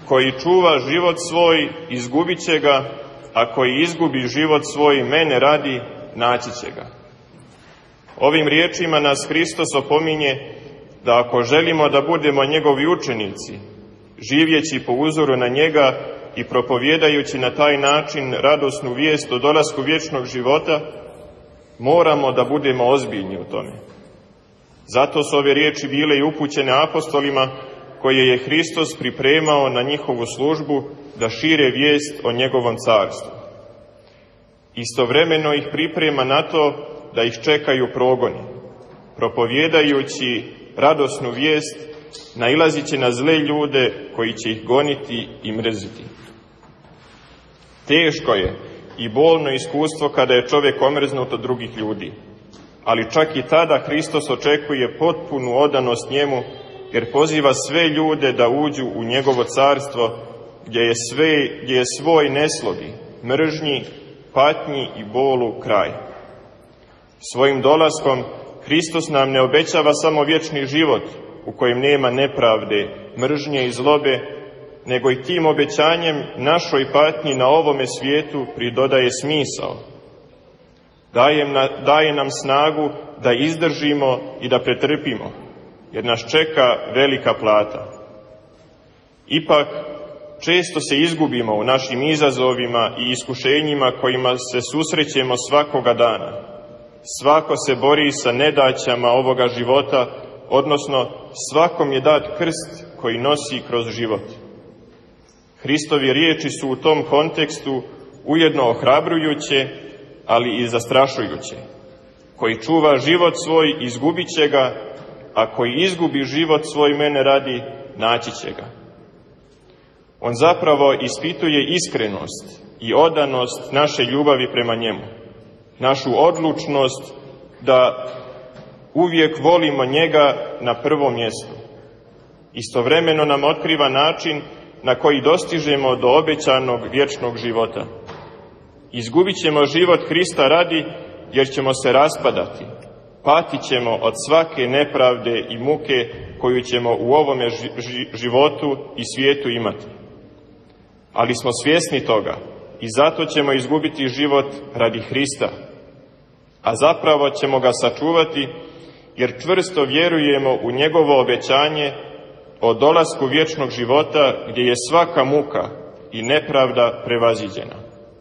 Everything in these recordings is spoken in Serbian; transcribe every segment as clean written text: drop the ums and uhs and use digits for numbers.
koji čuva život svoj, izgubit će ga, a koji izgubi život svoj, mene radi, naći će ga. Ovim riječima nas Hristos opominje da ako želimo da budemo njegovi učenici, živjeći po uzoru na njega i propovjedajući na taj način radosnu vijest o dolasku vječnog života, moramo da budemo ozbiljni u tome. Zato su ove riječi bile i upućene apostolima koje je Hristos pripremao na njihovu službu da šire vijest o njegovom carstvu. Istovremeno ih priprema na to da ih čekaju progoni. Propovjedajući radosnu vijest, nailazit će na zle ljude koji će ih goniti i mrziti. Teško je i bolno iskustvo kada je čovjek omrznut od drugih ljudi, ali čak i tada Hristos očekuje potpunu odanost njemu, jer poziva sve ljude da uđu u njegovo carstvo gdje je svoj neslogi, mržnji, patnji i bolu kraj. Svojim dolaskom Hristos nam ne obećava samo vječni život u kojem nema nepravde, mržnje i zlobe, nego i tim obećanjem našoj patnji na ovome svijetu pridodaje smisao. Daje nam snagu da izdržimo i da pretrpimo, jer nas čeka velika plata. Ipak, često se izgubimo u našim izazovima i iskušenjima kojima se susrećemo svakoga dana. Svako se bori sa nedaćama ovoga života, odnosno svakom je dat krst koji nosi kroz život. Hristovi riječi su u tom kontekstu ujedno ohrabrujuće, ali i zastrašujuće. Koji čuva život svoj, izgubit će ga, a koji izgubi život svoj, mene radi, naći će ga. On zapravo ispituje iskrenost i odanost naše ljubavi prema njemu, našu odlučnost da uvijek volimo njega na prvom mjestu. Istovremeno nam otkriva način na koji dostižemo do obećanog vječnog života. Izgubit ćemo život Hrista radi, jer ćemo se raspadati. Patit ćemo od svake nepravde i muke koju ćemo u ovome životu i svijetu imati. Ali smo svjesni toga i zato ćemo izgubiti život radi Hrista. A zapravo ćemo ga sačuvati, jer čvrsto vjerujemo u njegovo obećanje o dolasku vječnog života gdje je svaka muka i nepravda prevaziđena.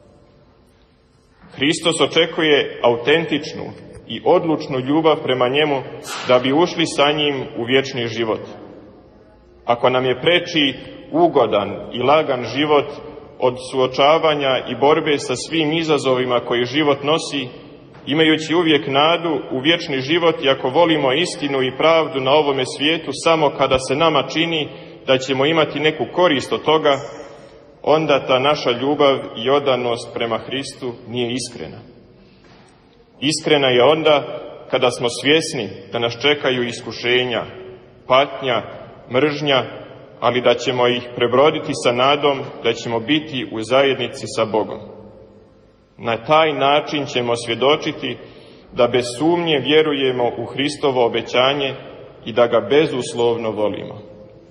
Hristos očekuje autentičnu i odlučnu ljubav prema njemu da bi ušli sa njim u vječni život. Ako nam je preči ugodan i lagan život od suočavanja i borbe sa svim izazovima koji život nosi, imajući uvijek nadu u vječni život i ako volimo istinu i pravdu na ovome svijetu samo kada se nama čini da ćemo imati neku korist od toga, onda ta naša ljubav i odanost prema Hristu nije iskrena. Iskrena je onda kada smo svjesni da nas čekaju iskušenja, patnja, mržnja, ali da ćemo ih prebroditi sa nadom da ćemo biti u zajednici sa Bogom. Na taj način ćemo svjedočiti da bez sumnje vjerujemo u Hristovo obećanje i da ga bezuslovno volimo.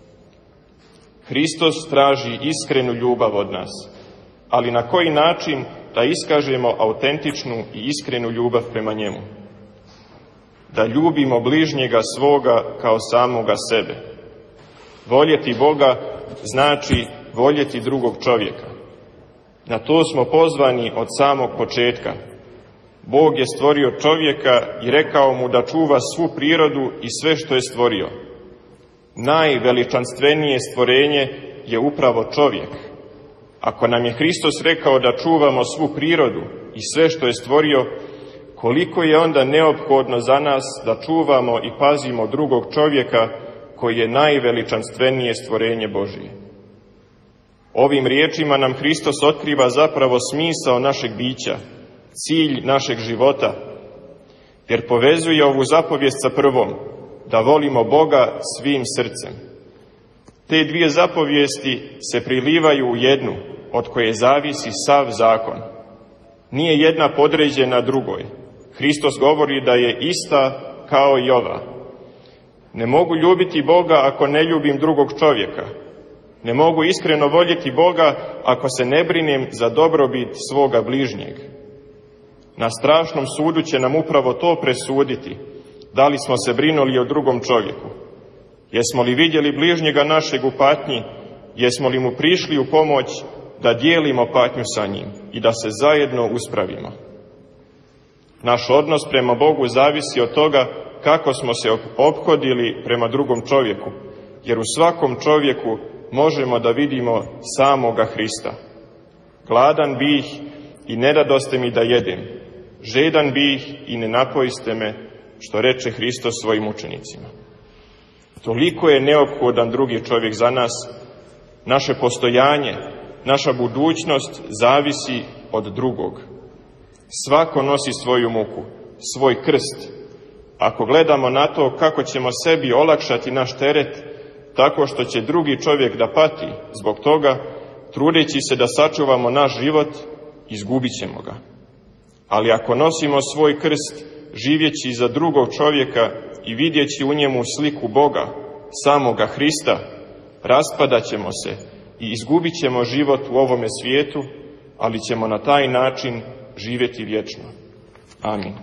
Hristos traži iskrenu ljubav od nas, ali na koji način da iskažemo autentičnu i iskrenu ljubav prema njemu? Da ljubimo bližnjega svoga kao samoga sebe. Voljeti Boga znači voljeti drugog čovjeka. Na to smo pozvani od samog početka. Bog je stvorio čovjeka i rekao mu da čuva svu prirodu i sve što je stvorio. Najveličanstvenije stvorenje je upravo čovjek. Ako nam je Hristos rekao da čuvamo svu prirodu i sve što je stvorio, koliko je onda neophodno za nas da čuvamo i pazimo drugog čovjeka koji je najveličanstvenije stvorenje Božije. Ovim riječima nam Hristos otkriva zapravo smisao našeg bića, cilj našeg života, jer povezuje ovu zapovijest sa prvom, da volimo Boga svim srcem. Te dvije zapovijesti se prilivaju u jednu, od koje zavisi sav zakon. Nije jedna podređena drugoj. Hristos govori da je ista kao i ova. Ne mogu ljubiti Boga ako ne ljubim drugog čovjeka. Ne mogu iskreno voljeti Boga ako se ne brinem za dobrobit svoga bližnjeg. Na strašnom sudu će nam upravo to presuditi, da li smo se brinuli o drugom čovjeku. Jesmo li vidjeli bližnjega našeg u patnji, jesmo li mu prišli u pomoć da dijelimo patnju sa njim i da se zajedno uspravimo. Naš odnos prema Bogu zavisi od toga kako smo se ophodili prema drugom čovjeku, jer u svakom čovjeku možemo da vidimo samoga Hrista. Gladan bih i ne dadoste mi da jedem, žedan bih i ne napojiste me, što reče Hristos svojim učenicima. Toliko je neophodan drugi čovjek za nas. Naše postojanje, naša budućnost zavisi od drugog. Svako nosi svoju muku, svoj krst. Ako gledamo na to kako ćemo sebi olakšati naš teret, tako što će drugi čovjek da pati zbog toga, trudeći se da sačuvamo naš život, izgubit ćemo ga. Ali ako nosimo svoj krst, živjeći za drugog čovjeka i vidjeći u njemu sliku Boga, samoga Hrista, raspadat ćemo se i izgubit ćemo život u ovome svijetu, ali ćemo na taj način živjeti vječno. Amin.